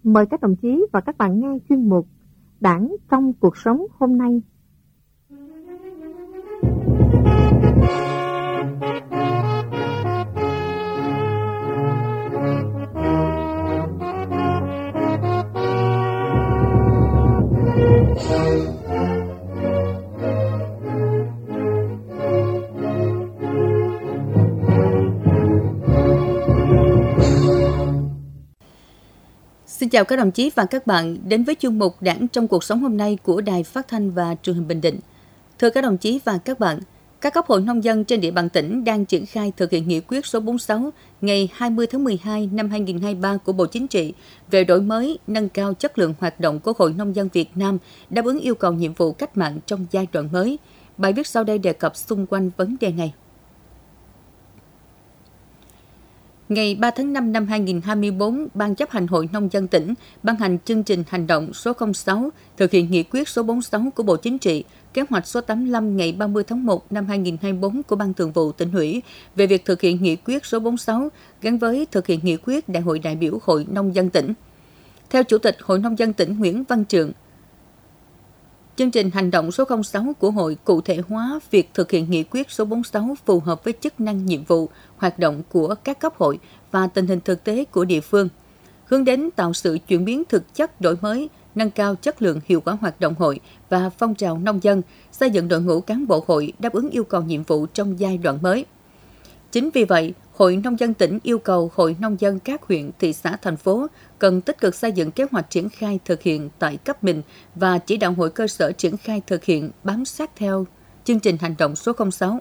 Mời các đồng chí và các bạn nghe chuyên mục Đảng trong cuộc sống hôm nay. Xin chào các đồng chí và các bạn đến với chuyên mục Đảng trong cuộc sống hôm nay của Đài Phát thanh và Truyền hình Bình Định. Thưa các đồng chí và các bạn, các cấp hội nông dân trên địa bàn tỉnh đang triển khai thực hiện nghị quyết số 46 ngày 20 tháng 12 năm 2023 của Bộ Chính trị về đổi mới, nâng cao chất lượng hoạt động của Hội Nông dân Việt Nam đáp ứng yêu cầu nhiệm vụ cách mạng trong giai đoạn mới. Bài viết sau đây đề cập xung quanh vấn đề này. Ngày 3 tháng 5 năm 2024, Ban chấp hành Hội Nông dân tỉnh ban hành chương trình hành động số 06 thực hiện nghị quyết số 46 của Bộ Chính trị, kế hoạch số 85 ngày 30 tháng 1 năm 2024 của Ban Thường vụ Tỉnh ủy về việc thực hiện nghị quyết số 46 gắn với thực hiện nghị quyết Đại hội đại biểu Hội Nông dân tỉnh. Theo Chủ tịch Hội Nông dân tỉnh Nguyễn Văn Trượng, chương trình hành động số 06 của hội cụ thể hóa việc thực hiện nghị quyết số 46 phù hợp với chức năng, nhiệm vụ, hoạt động của các cấp hội và tình hình thực tế của địa phương, hướng đến tạo sự chuyển biến thực chất, đổi mới, nâng cao chất lượng, hiệu quả hoạt động hội và phong trào nông dân, xây dựng đội ngũ cán bộ hội đáp ứng yêu cầu nhiệm vụ trong giai đoạn mới. Chính vì vậy, Hội Nông dân tỉnh yêu cầu Hội Nông dân các huyện, thị xã, thành phố cần tích cực xây dựng kế hoạch triển khai thực hiện tại cấp mình và chỉ đạo hội cơ sở triển khai thực hiện bám sát theo chương trình hành động số 06.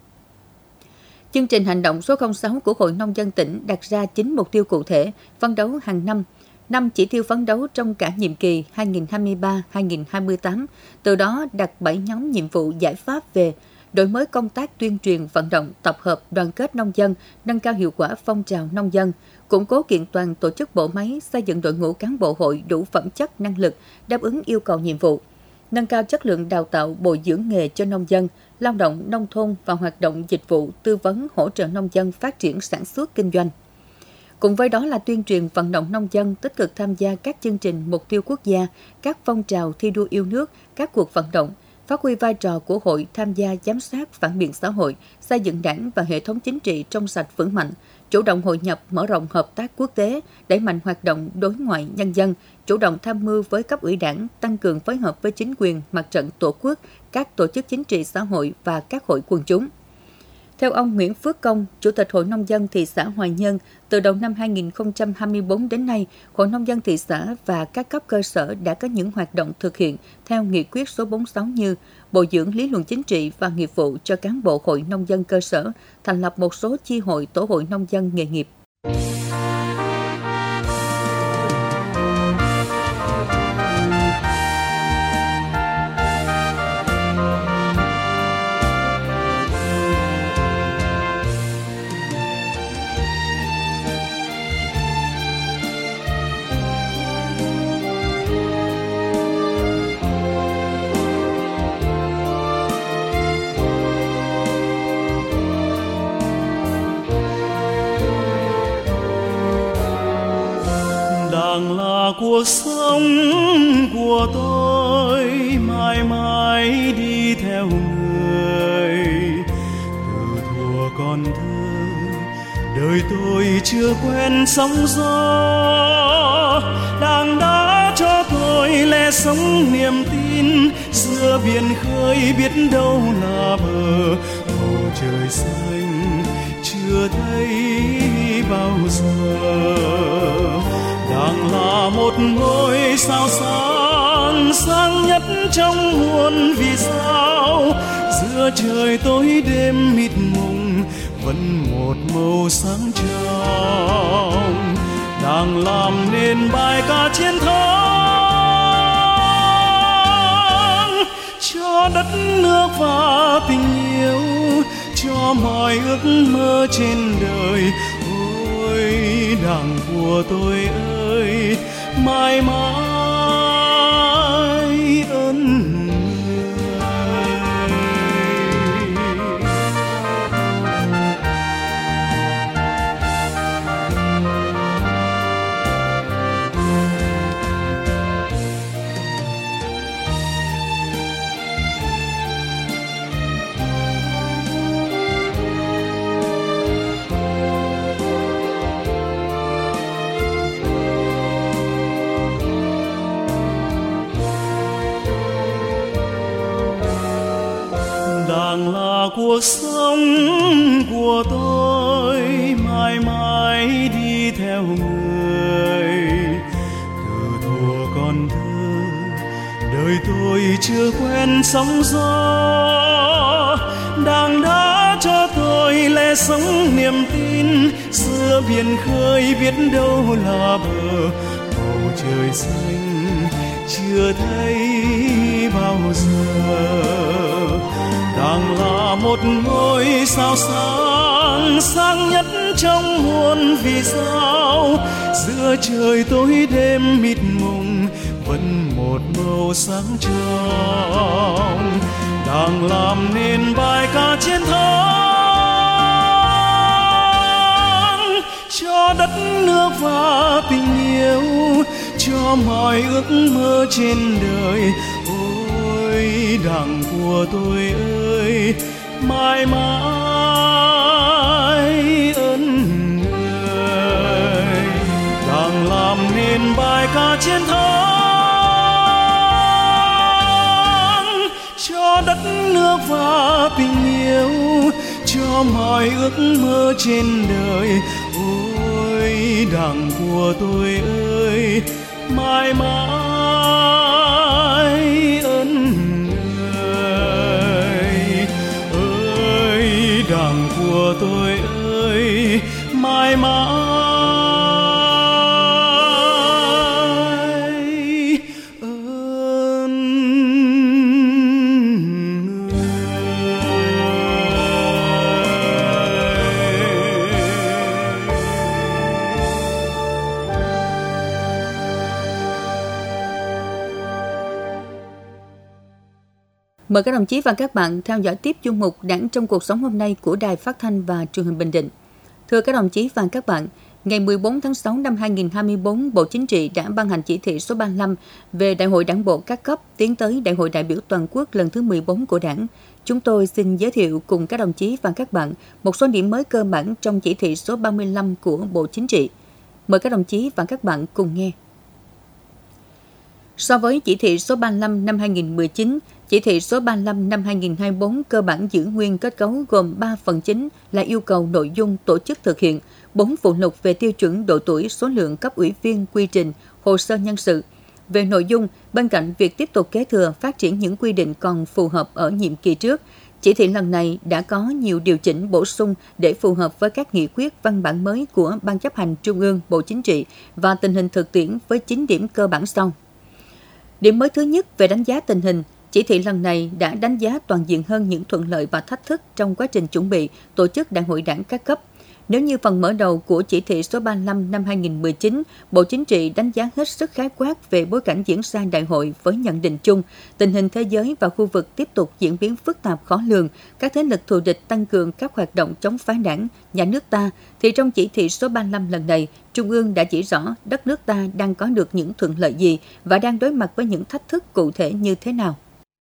Chương trình hành động số 06 của Hội Nông dân tỉnh đặt ra 9 mục tiêu cụ thể, phấn đấu hàng năm, 5 chỉ tiêu phấn đấu trong cả nhiệm kỳ 2023-2028, từ đó đặt 7 nhóm nhiệm vụ giải pháp về đổi mới công tác tuyên truyền vận động, tập hợp, đoàn kết nông dân, nâng cao hiệu quả phong trào nông dân, củng cố kiện toàn tổ chức bộ máy, xây dựng đội ngũ cán bộ hội đủ phẩm chất, năng lực, đáp ứng yêu cầu nhiệm vụ, nâng cao chất lượng đào tạo, bồi dưỡng nghề cho nông dân, lao động nông thôn và hoạt động dịch vụ, tư vấn, hỗ trợ nông dân phát triển sản xuất kinh doanh. Cùng với đó là tuyên truyền vận động nông dân tích cực tham gia các chương trình mục tiêu quốc gia, các phong trào thi đua yêu nước, các cuộc vận động, phát huy vai trò của hội tham gia giám sát phản biện xã hội, xây dựng đảng và hệ thống chính trị trong sạch vững mạnh, chủ động hội nhập, mở rộng hợp tác quốc tế, đẩy mạnh hoạt động đối ngoại nhân dân, chủ động tham mưu với cấp ủy đảng, tăng cường phối hợp với chính quyền, mặt trận tổ quốc, các tổ chức chính trị xã hội và các hội quần chúng. Theo ông Nguyễn Phước Công, Chủ tịch Hội Nông dân thị xã Hoài Nhơn, từ đầu năm 2024 đến nay, Hội Nông dân thị xã và các cấp cơ sở đã có những hoạt động thực hiện theo nghị quyết số 46 như bồi dưỡng lý luận chính trị và nghiệp vụ cho cán bộ hội nông dân cơ sở, thành lập một số chi hội tổ hội nông dân nghề nghiệp. Cuộc sống của tôi mãi mãi đi theo người, từ thuở còn thơ đời tôi chưa quen sóng gió, Đảng đã cho tôi lẽ sống niềm tin, giữa biển khơi biết đâu là bờ, bầu trời xanh chưa thấy bao giờ. Đảng là một ngôi sao sáng, sáng nhất trong muôn vì sao, giữa trời tối đêm mịt mùng vẫn một màu sáng trong. Đảng làm nên bài ca chiến thắng cho đất nước và tình yêu, cho mọi ước mơ trên đời. Ôi Đảng của tôi ơi, mãi mãi ơn người. cuộc sống của tôi mãi mãi đi theo người. Từ thuở còn thơ, đời tôi chưa quen sóng gió, đàng đã cho tôi lẽ sống niềm tin. Giữa biển khơi biết đâu là bờ, bầu trời xanh chưa thấy bao giờ. Đàng là một ngôi sao sáng, sáng nhất trong muôn vì sao. Giữa trời tối đêm mịt mùng vẫn một màu sáng trong. Đàng làm nên bài ca chiến thắng cho đất nước và tình yêu, cho mọi ước mơ trên đời. Ôi Đảng của tôi ơi, mãi mãi ơn người. Đảng làm nên bài ca chiến thắng cho đất nước và tình yêu, cho mọi ước mơ trên đời. Ôi Đảng của tôi ơi, mãi mãi ơn người. Ơi Đảng của tôi ơi, mãi mãi Mời các đồng chí và các bạn theo dõi tiếp chuyên mục Đảng trong cuộc sống hôm nay của Đài Phát thanh và Truyền hình Bình Định. Thưa các đồng chí và các bạn, ngày 14 tháng 6 năm 2024, Bộ Chính trị đã ban hành chỉ thị số 35 về Đại hội Đảng bộ các cấp tiến tới Đại hội đại biểu toàn quốc lần thứ 14 của Đảng. Chúng tôi xin giới thiệu cùng các đồng chí và các bạn một số điểm mới cơ bản trong chỉ thị số 35 của Bộ Chính trị. Mời các đồng chí và các bạn cùng nghe. So với chỉ thị số 35 năm 2019, chỉ thị số 35 năm 2024 cơ bản giữ nguyên kết cấu gồm 3 phần chính là yêu cầu nội dung tổ chức thực hiện, 4 phụ lục về tiêu chuẩn độ tuổi, số lượng cấp ủy viên, quy trình, hồ sơ nhân sự. Về nội dung, bên cạnh việc tiếp tục kế thừa phát triển những quy định còn phù hợp ở nhiệm kỳ trước, chỉ thị lần này đã có nhiều điều chỉnh bổ sung để phù hợp với các nghị quyết văn bản mới của Ban Chấp hành Trung ương, Bộ Chính trị và tình hình thực tiễn với 9 điểm cơ bản sau. Điểm mới thứ nhất về đánh giá tình hình, chỉ thị lần này đã đánh giá toàn diện hơn những thuận lợi và thách thức trong quá trình chuẩn bị tổ chức Đại hội Đảng các cấp. Nếu như phần mở đầu của chỉ thị số 35 năm 2019, Bộ Chính trị đánh giá hết sức khái quát về bối cảnh diễn ra đại hội với nhận định chung, tình hình thế giới và khu vực tiếp tục diễn biến phức tạp khó lường, các thế lực thù địch tăng cường các hoạt động chống phá Đảng, nhà nước ta, thì trong chỉ thị số 35 lần này, Trung ương đã chỉ rõ đất nước ta đang có được những thuận lợi gì và đang đối mặt với những thách thức cụ thể như thế nào.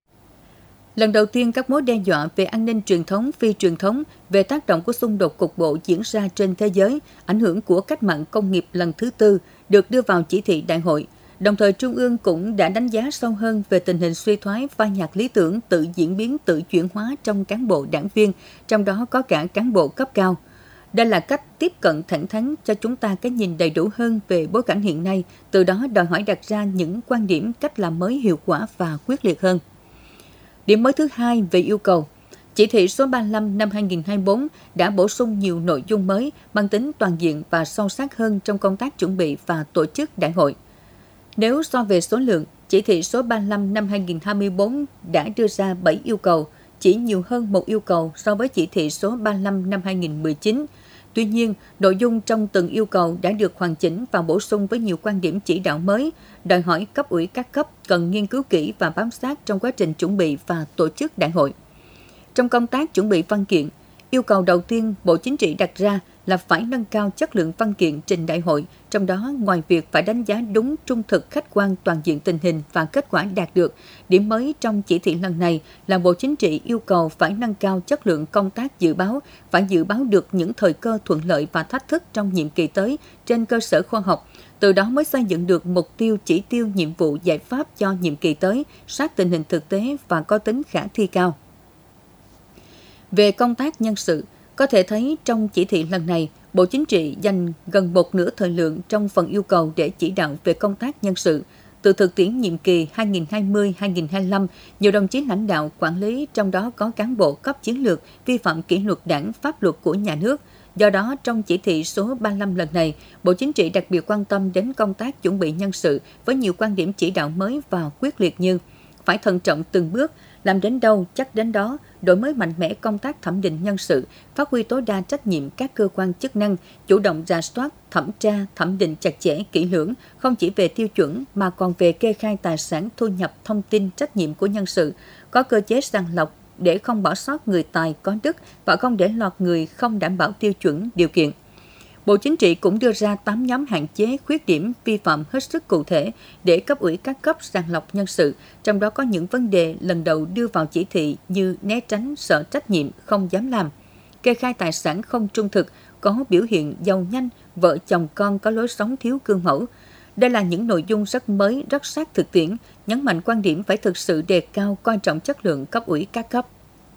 Lần đầu tiên, các mối đe dọa về an ninh truyền thống, phi truyền thống, về tác động của xung đột cục bộ diễn ra trên thế giới, ảnh hưởng của cách mạng công nghiệp lần thứ tư được đưa vào chỉ thị đại hội. Đồng thời, Trung ương cũng đã đánh giá sâu hơn về tình hình suy thoái, phai nhạt lý tưởng, tự diễn biến, tự chuyển hóa trong cán bộ đảng viên, trong đó có cả cán bộ cấp cao. Đây là cách tiếp cận thẳng thắn cho chúng ta cái nhìn đầy đủ hơn về bối cảnh hiện nay, từ đó đòi hỏi đặt ra những quan điểm cách làm mới hiệu quả và quyết liệt hơn. Điểm mới thứ hai về yêu cầu, chỉ thị số 35 năm 2024 đã bổ sung nhiều nội dung mới mang tính toàn diện và sâu sắc hơn trong công tác chuẩn bị và tổ chức đại hội. Nếu so về số lượng, chỉ thị số 35 năm 2024 đã đưa ra 7 yêu cầu, chỉ nhiều hơn một yêu cầu so với chỉ thị số 35 năm 2019. Tuy nhiên, nội dung trong từng yêu cầu đã được hoàn chỉnh và bổ sung với nhiều quan điểm chỉ đạo mới, đòi hỏi cấp ủy các cấp cần nghiên cứu kỹ và bám sát trong quá trình chuẩn bị và tổ chức đại hội. Trong công tác chuẩn bị văn kiện, yêu cầu đầu tiên Bộ Chính trị đặt ra là phải nâng cao chất lượng văn kiện trình đại hội, trong đó ngoài việc phải đánh giá đúng, trung thực, khách quan toàn diện tình hình và kết quả đạt được, điểm mới trong chỉ thị lần này là Bộ Chính trị yêu cầu phải nâng cao chất lượng công tác dự báo, phải dự báo được những thời cơ thuận lợi và thách thức trong nhiệm kỳ tới trên cơ sở khoa học, từ đó mới xây dựng được mục tiêu, chỉ tiêu, nhiệm vụ, giải pháp cho nhiệm kỳ tới, sát tình hình thực tế và có tính khả thi cao. Về công tác nhân sự, có thể thấy trong chỉ thị lần này, Bộ Chính trị dành gần một nửa thời lượng trong phần yêu cầu để chỉ đạo về công tác nhân sự. Từ thực tiễn nhiệm kỳ 2020-2025, nhiều đồng chí lãnh đạo quản lý, trong đó có cán bộ cấp chiến lược, vi phạm kỷ luật đảng, pháp luật của nhà nước. Do đó, trong chỉ thị số 35 lần này, Bộ Chính trị đặc biệt quan tâm đến công tác chuẩn bị nhân sự với nhiều quan điểm chỉ đạo mới và quyết liệt như phải thận trọng từng bước, làm đến đâu chắc đến đó, đổi mới mạnh mẽ công tác thẩm định nhân sự, phát huy tối đa trách nhiệm các cơ quan chức năng, chủ động rà soát, thẩm tra, thẩm định chặt chẽ, kỹ lưỡng, không chỉ về tiêu chuẩn mà còn về kê khai tài sản, thu nhập, thông tin, trách nhiệm của nhân sự, có cơ chế sàng lọc để không bỏ sót người tài có đức và không để lọt người không đảm bảo tiêu chuẩn, điều kiện. Bộ Chính trị cũng đưa ra 8 nhóm hạn chế, khuyết điểm, vi phạm hết sức cụ thể để cấp ủy các cấp sàng lọc nhân sự, trong đó có những vấn đề lần đầu đưa vào chỉ thị như né tránh, sợ trách nhiệm, không dám làm, kê khai tài sản không trung thực, có biểu hiện giàu nhanh, vợ chồng con có lối sống thiếu gương mẫu. Đây là những nội dung rất mới, rất sát thực tiễn, nhấn mạnh quan điểm phải thực sự đề cao, coi trọng chất lượng cấp ủy các cấp.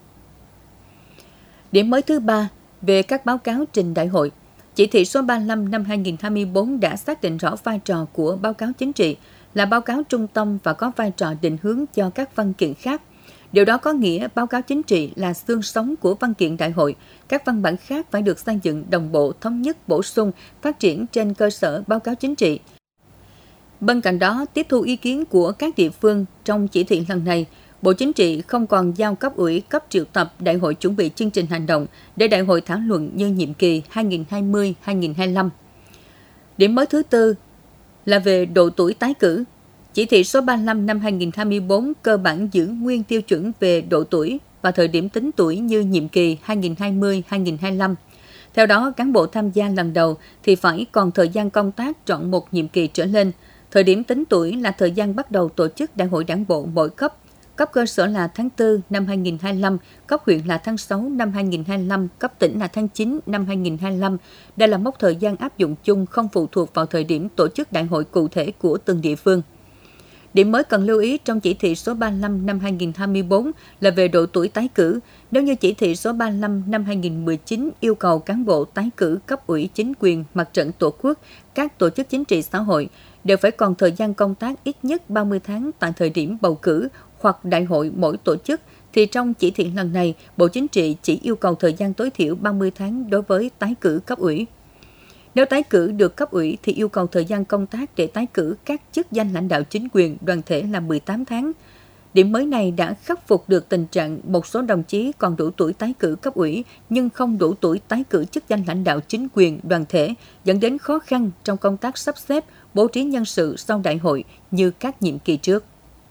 Điểm mới thứ 3, về các báo cáo trình đại hội. Chỉ thị số 35 năm 2024 đã xác định rõ vai trò của báo cáo chính trị là báo cáo trung tâm và có vai trò định hướng cho các văn kiện khác. Điều đó có nghĩa báo cáo chính trị là xương sống của văn kiện đại hội. Các văn bản khác phải được xây dựng đồng bộ, thống nhất, bổ sung, phát triển trên cơ sở báo cáo chính trị. Bên cạnh đó, tiếp thu ý kiến của các địa phương trong chỉ thị lần này, Bộ Chính trị không còn giao cấp ủy cấp triệu tập đại hội chuẩn bị chương trình hành động để đại hội thảo luận như nhiệm kỳ 2020-2025. Điểm mới thứ 4 là về độ tuổi tái cử. Chỉ thị số 35 năm 2024 cơ bản giữ nguyên tiêu chuẩn về độ tuổi và thời điểm tính tuổi như nhiệm kỳ 2020-2025. Theo đó, cán bộ tham gia lần đầu thì phải còn thời gian công tác trọn một nhiệm kỳ trở lên. Thời điểm tính tuổi là thời gian bắt đầu tổ chức đại hội đảng bộ mỗi cấp. Cấp cơ sở là tháng 4 năm 2025, cấp huyện là tháng 6 năm 2025, cấp tỉnh là tháng 9 năm 2025. Đây là mốc thời gian áp dụng chung không phụ thuộc vào thời điểm tổ chức đại hội cụ thể của từng địa phương. Điểm mới cần lưu ý trong chỉ thị số 35 năm 2024 là về độ tuổi tái cử. Nếu như chỉ thị số 35 năm 2019 yêu cầu cán bộ tái cử cấp ủy chính quyền, mặt trận tổ quốc, các tổ chức chính trị xã hội đều phải còn thời gian công tác ít nhất 30 tháng tại thời điểm bầu cử hoặc đại hội mỗi tổ chức, thì trong chỉ thị lần này, Bộ Chính trị chỉ yêu cầu thời gian tối thiểu 30 tháng đối với tái cử cấp ủy. Nếu tái cử được cấp ủy thì yêu cầu thời gian công tác để tái cử các chức danh lãnh đạo chính quyền, đoàn thể là 18 tháng. Điểm mới này đã khắc phục được tình trạng một số đồng chí còn đủ tuổi tái cử cấp ủy nhưng không đủ tuổi tái cử chức danh lãnh đạo chính quyền, đoàn thể, dẫn đến khó khăn trong công tác sắp xếp, bố trí nhân sự sau đại hội như các nhiệm kỳ trước.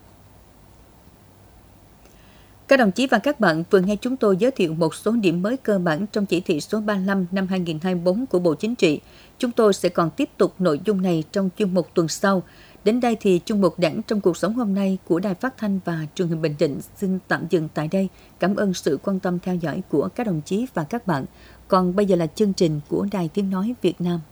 Các đồng chí và các bạn vừa nghe chúng tôi giới thiệu một số điểm mới cơ bản trong chỉ thị số 35 năm 2024 của Bộ Chính trị. Chúng tôi sẽ còn tiếp tục nội dung này trong chuyên mục tuần sau. Đến đây thì chuyên mục Đảng trong cuộc sống hôm nay của Đài Phát thanh và Truyền hình Bình Định xin tạm dừng tại đây. Cảm ơn sự quan tâm theo dõi của các đồng chí và các bạn. Còn bây giờ là chương trình của Đài Tiếng nói Việt Nam.